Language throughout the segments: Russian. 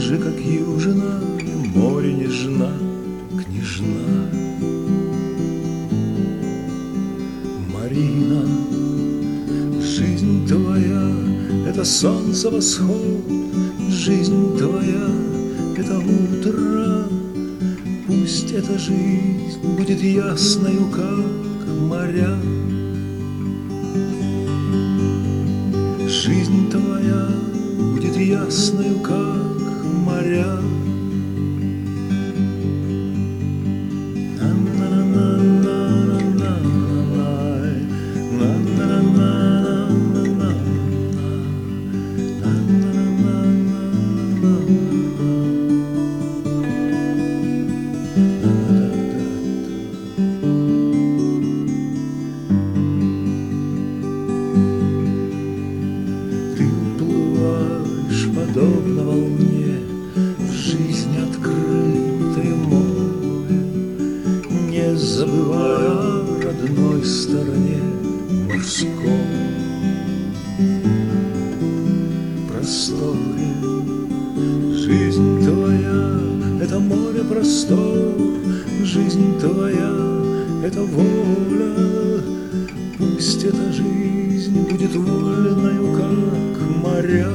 же, как южина, море нежна, княжна. Марина, жизнь твоя — это солнце восход, жизнь твоя — это утро. Пусть эта жизнь будет ясною, как моря. Жизнь твоя будет ясною, как моря. Подобно волне в жизни открытой море, не забывая о родной стороне морской просторе. Жизнь твоя — это море простор, жизнь твоя — это воля. Пусть эта жизнь будет вольною, как моря.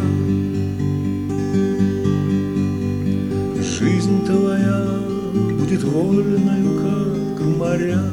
Жизнь твоя будет вольною, как моря.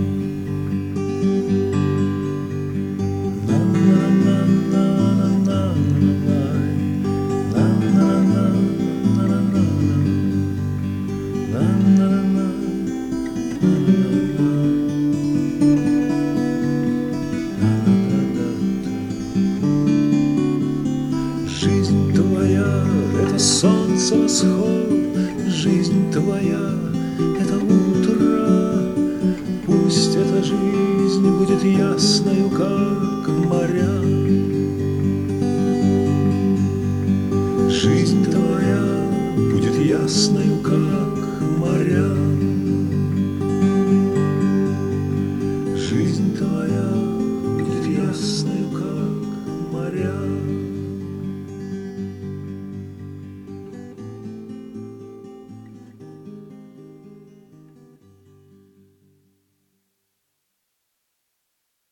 Жизнь твоя — это солнце восход, жизнь твоя — это утро. Пусть эта жизнь будет ясною, как моря. Жизнь твоя будет ясною, как моря.